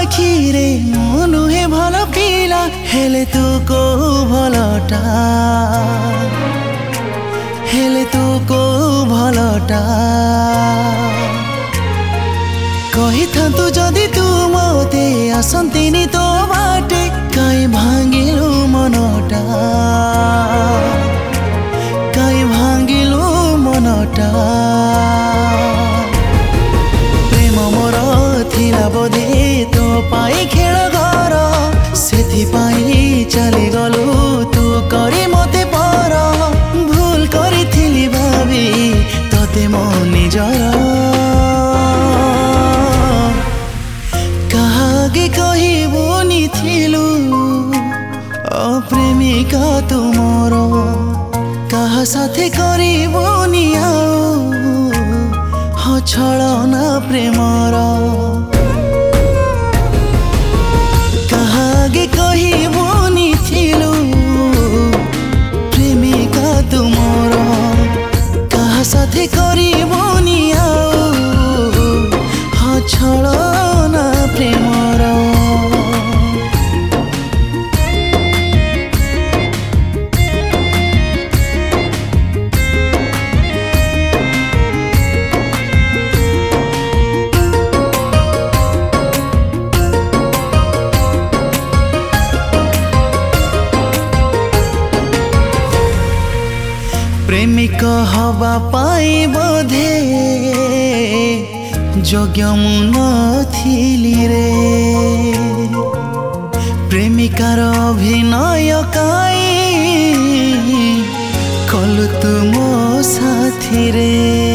आखिरे मु नुहे भल पिला हेले तू को भलटा हेले तू को भलटा कही था जदि तू मते आसंतिनी तो बाटे काई भांगिलु मनटा काई भांगिलु मनटा प्रेम मोर थिला बोधे तो पाई खेल घर सेथि पाई चली गलु तू करी मते पर भूल करी थिली भाभी तते मो निजर कहागे कहबुनी थिलु अप्रेमिका तुमर कहा साथे करबुनी छलना प्रेमर कहागे कहबुनी थिलु प्रेमिका तुमर कहा साथे करबुनी छलना प्रेमर प्रेमिक हवा पाई बोधे योग्य मु नथिली रे प्रेमिकार अभिनय काई कलु तु मो साथी रे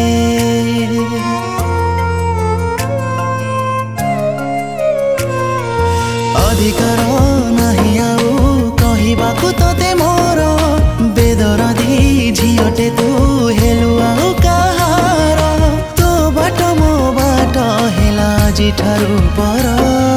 अधिकार नाही आउ कहिबाकु तते मोर बेदरदी झियटे तू हेलु आउ कहार तो बाट मो बाट हेला जिठारु पर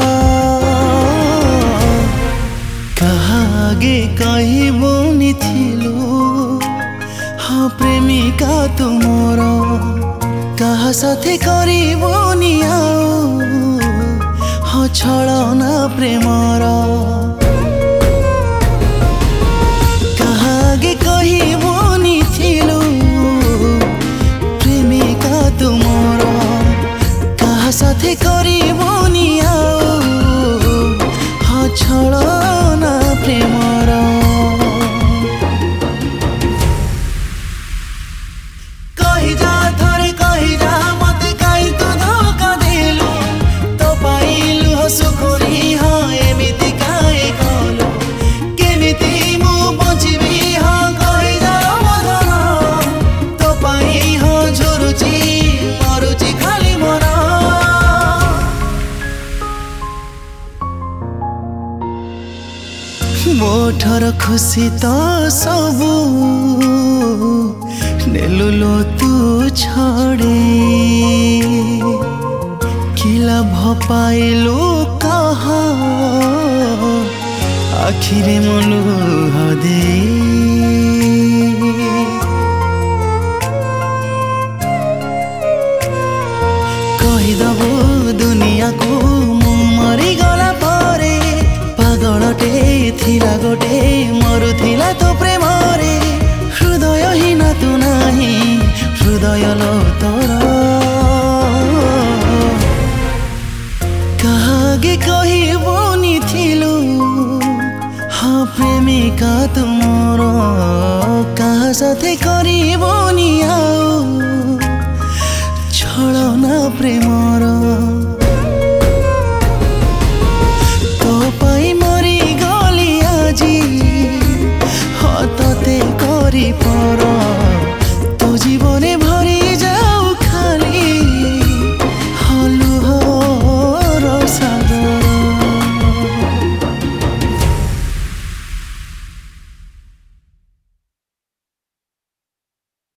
कहागे कहबुनी थिलु हाँ प्रेमिका तुमर कहा साथे करबुनी हाँ छलना प्रेमर कहागे कहबुनी थिलु प्रेमिका तुमर कहा साथे करबुनी हाँ छलना प्रेमर कही जा थरे कही जा मते काई तो धोखा देलु तो पाइलु हसुखोरी हाँ एमिति काई कलु केमिति मु बचिबी हाँ कही जा मदन तो पाई हाँ झुरुची मरुची खाली मन मोठर खुशी तो सबू नेलु लो तू छड़े किला भपाइलु कहा आखिरे मलु हदे कहीदबु दुनिया को मु मरी गला परे पागलटे थिला गोटे मरुथिला तो प्रेमरे हृदयहीन तू नाही हृदय लो तोर कहागे कहबुनी थिलु हाँ प्रेमिका तुमर कहा साथे करबुनी छलना प्रेमर।